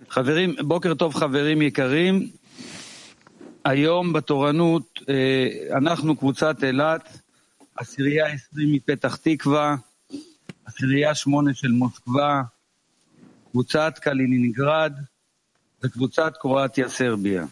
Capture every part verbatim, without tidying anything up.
חברים, בוקר טוב חברים יקרים. היום בתורנות אנחנו קבוצת אילת, עשירייה עשרים מפתח תקווה, עשירייה שמונה של מוסקבה, קבוצת קלינינגרד וקבוצת קרואטיה סרביה.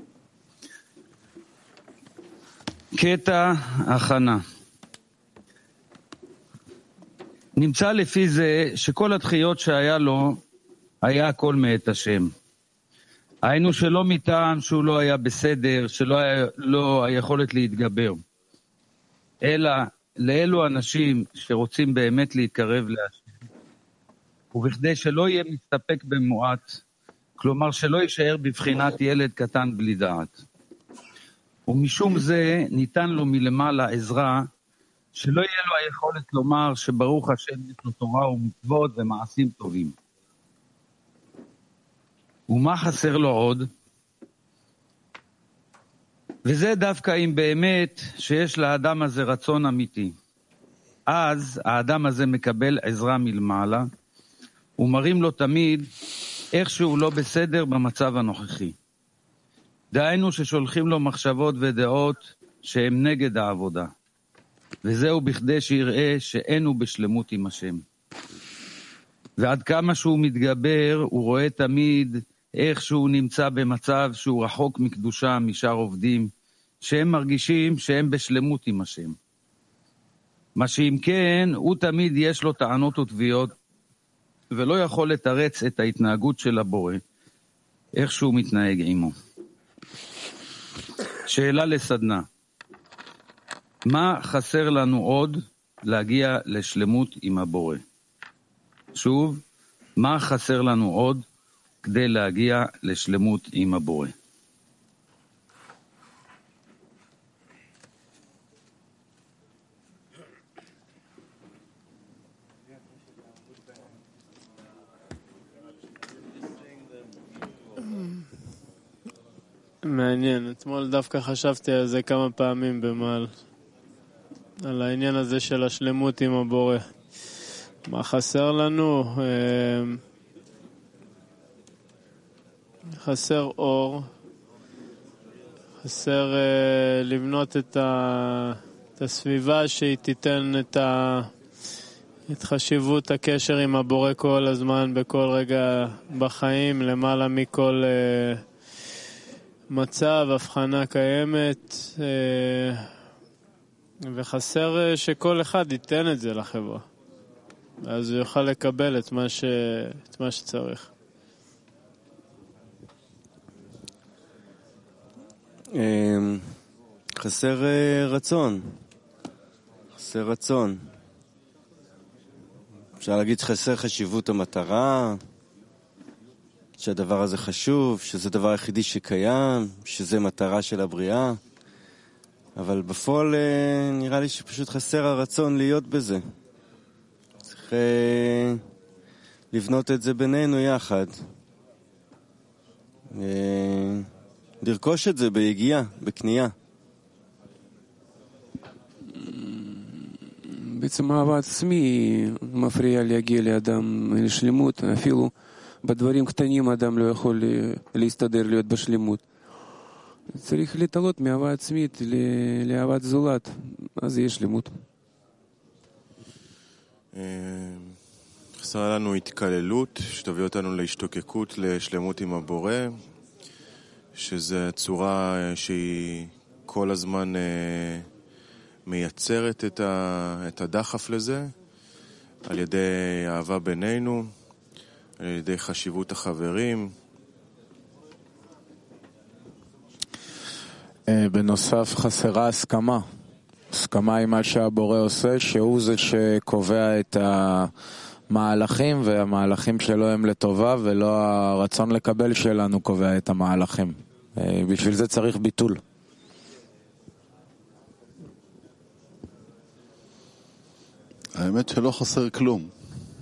קטע הכנה. נמצא לפי זה שכל הדחיות שהיה לו היה הכל מאת השם. היינו שלא מטעם שהוא לא היה בסדר, שלא היה לו היכולת להתגבר. אלא לאלו אנשים שרוצים באמת להתקרב להשם, ובכדי שלא יהיה מסתפק במועט, כלומר שלא יישאר בבחינת ילד קטן בלי דעת. ומשום זה ניתן לו מלמעלה עזרה, שלא יהיה לו היכולת לומר שברוך השם יש לו תורה ומצוות ומעשים טובים. ומה חסר לו עוד? וזה דווקא אם באמת שיש לאדם הזה רצון אמיתי. אז האדם הזה מקבל עזרה מלמעלה, ומראים לו תמיד איך שהוא לא בסדר במצב הנוכחי. דהיינו ששולחים לו מחשבות ודעות שהם נגד העבודה. וזהו בכדי שיראה שאין הוא בשלמות עם השם. ועד כמה שהוא מתגבר, הוא רואה תמיד איך שהוא נמצא במצב שהוא רחוק מקדושה משאר עובדים, שהם מרגישים שהם בשלמות עם השם. מה שאם כן, הוא תמיד יש לו טענות ותביעות, ולא יכול לתרץ את ההתנהגות של הבורא, איך שהוא מתנהג עמו. שאלה לסדנה. מה חסר לנו עוד להגיע לשלמות עם הבורא? שוב, מה חסר לנו עוד כדי להגיע לשלמות עם הבורא? מעניין, אתמול דווקא חשבתי על זה כמה פעמים במעל, על העניין הזה של השלמות עם הבורא. מה חסר לנו? חסר אור, חסר לבנות את, ה... את הסביבה שהיא תיתן את, ה... את חשיבות הקשר עם הבורא כל הזמן, בכל רגע בחיים, למעלה מכל מצב, הבחנה קיימת, וחסר שכל אחד ייתן את זה לחברה, אז הוא יוכל לקבל את מה, ש... את מה שצריך. חסר רצון, חסר רצון. אפשר להגיד שחסר חשיבות המטרה, שהדבר הזה חשוב, שזה דבר היחידי שקיים, שזה מטרה של הבריאה. אבל בפועל נראה לי שפשוט חסר הרצון להיות בזה. צריך לבנות את זה בינינו יחד. לרכוש את זה ביגיעה, בקנייה. בעצם אהבת עצמי מפריע להגיע לאדם לשלמות, אפילו בדברים קטנים אדם לא יכול להסתדר להיות בשלמות. צריך להתעלות מאהבה עצמית לאהבת זולת, אז יש שלמות. חסרה לנו התקללות שתביא אותנו להשתוקקות לשלמות עם הבורא, שזה צורה שהיא כל הזמן מייצרת את, ה, את הדחף לזה, על ידי אהבה בינינו, על ידי חשיבות החברים. בנוסף חסרה הסכמה. הסכמה עם מה שהבורא עושה, שהוא זה שקובע את המהלכים, והמהלכים שלו הם לטובה, ולא הרצון לקבל שלנו קובע את המהלכים. בשביל זה צריך ביטול. האמת שלא חסר כלום.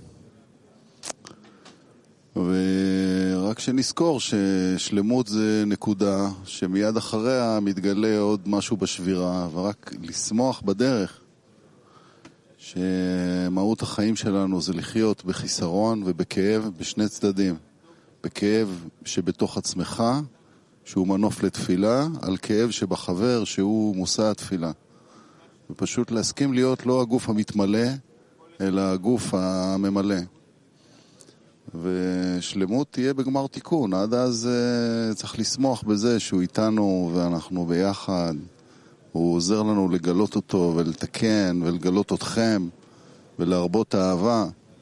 ורק שנזכור ששלמות זה נקודה שמיד אחריה מתגלה עוד משהו בשבירה, ורק לשמוח בדרך שמהות החיים שלנו זה לחיות בחיסרון ובכאב בשני צדדים, בכאב שבתוך עצמך, שהוא מנוף לתפילה, על כאב שבחבר שהוא מושא התפילה. ופשוט להסכים להיות לא הגוף המתמלא, אלא הגוף הממלא. ושלמות תהיה בגמר תיקון. עד אז uh, צריך לשמוח בזה שהוא איתנו ואנחנו ביחד. הוא עוזר לנו לגלות אותו ולתקן ולגלות אתכם ולהרבות אהבה.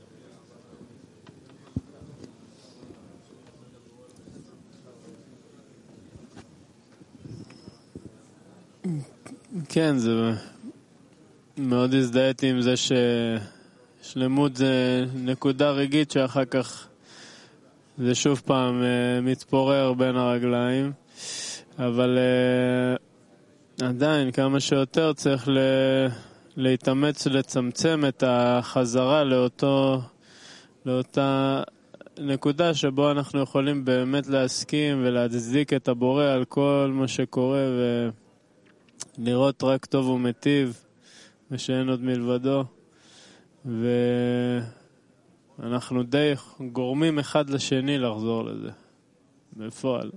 כן, זה מאוד הזדהיתי עם זה ששלמות זה נקודה רגעית שאחר כך זה שוב פעם מתפורר בין הרגליים, אבל עדיין כמה שיותר צריך להתאמץ לצמצם את החזרה לאותו, לאותה נקודה שבו אנחנו יכולים באמת להסכים ולהצדיק את הבורא על כל מה שקורה ולראות רק טוב ומטיב ושאין עוד מלבדו, ואנחנו די גורמים אחד לשני לחזור לזה בפועל.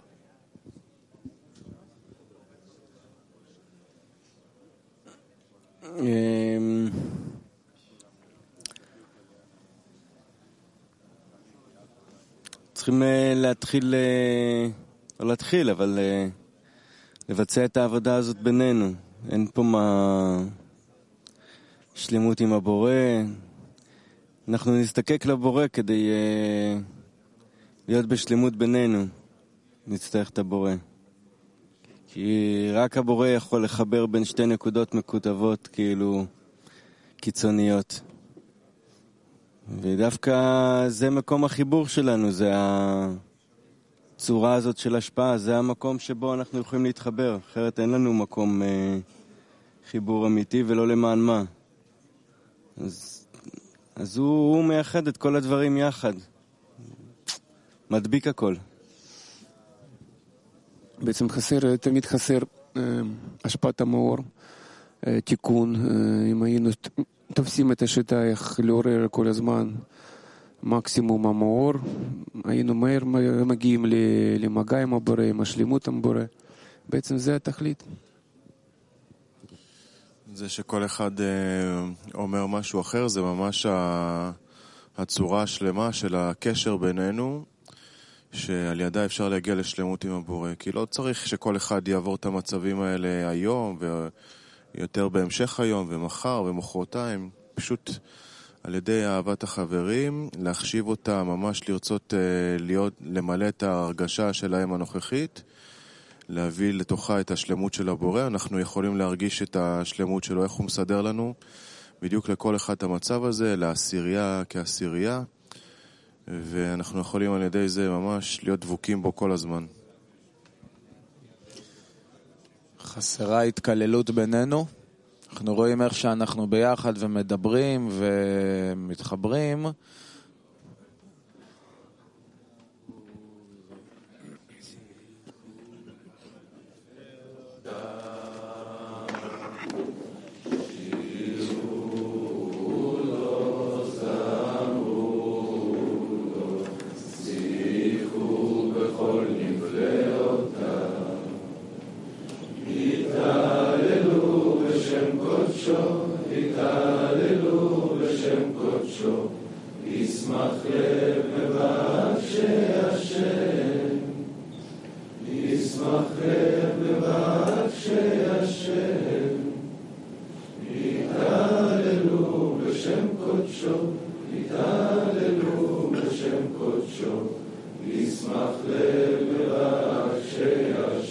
צריכים להתחיל, לא להתחיל, אבל לבצע את העבודה הזאת בינינו. אין פה מה שלמות עם הבורא. אנחנו נזדקק לבורא כדי להיות בשלמות בינינו. נצטרך את הבורא. כי רק הבורא יכול לחבר בין שתי נקודות מקוטבות כאילו קיצוניות. ודווקא זה מקום החיבור שלנו, זה הצורה הזאת של השפעה, זה המקום שבו אנחנו יכולים להתחבר. אחרת אין לנו מקום אה, חיבור אמיתי ולא למען מה. אז, אז הוא, הוא מייחד את כל הדברים יחד. מדביק הכל. בעצם חסר, תמיד חסר השפעת המאור, תיקון. אם היינו תופסים את השיטה איך לעורר כל הזמן מקסימום המאור, היינו מהר מגיעים למגע עם הבורא, עם השלמות עם הבורא. בעצם זה התכלית. זה שכל אחד אומר משהו אחר, זה ממש הצורה השלמה של הקשר בינינו, שעל ידה אפשר להגיע לשלמות עם הבורא. כי לא צריך שכל אחד יעבור את המצבים האלה היום, ויותר בהמשך היום, ומחר, ומחרתיים. פשוט על ידי אהבת החברים, להחשיב אותה, ממש לרצות להיות, למלא את ההרגשה שלהם הנוכחית, להביא לתוכה את השלמות של הבורא. אנחנו יכולים להרגיש את השלמות שלו, איך הוא מסדר לנו, בדיוק לכל אחד את המצב הזה, לעשירייה כעשירייה, ואנחנו יכולים על ידי זה ממש להיות דבוקים בו כל הזמן. חסרה התקללות בינינו. אנחנו רואים איך שאנחנו ביחד ומדברים ומתחברים. ישמח לב ורק שישם